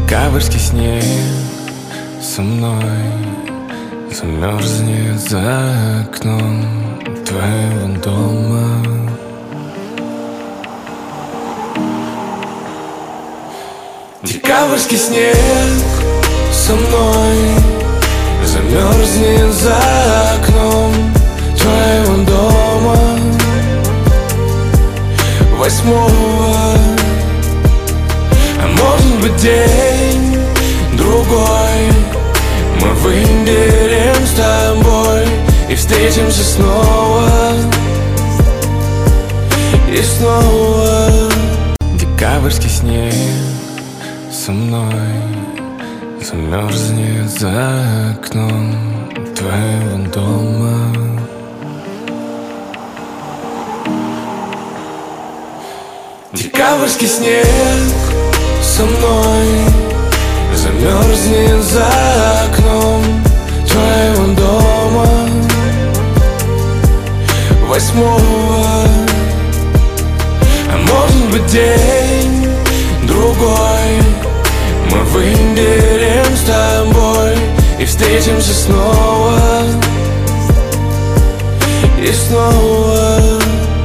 Декабрьский снег со мной замерзнет за окном твоего дома. Декабрьский снег со мной замерзнет за окном твоего дома. 8-го, а может быть день другой, мы выберем с тобой и встретимся снова и снова. Декабрьский снег со мной замерзнет за окном твоего дома. Декабрьский снег со мной замерзнет за окном твоего дома. 8-го, а может быть день другой, мы выберем с тобой и встретимся снова и снова.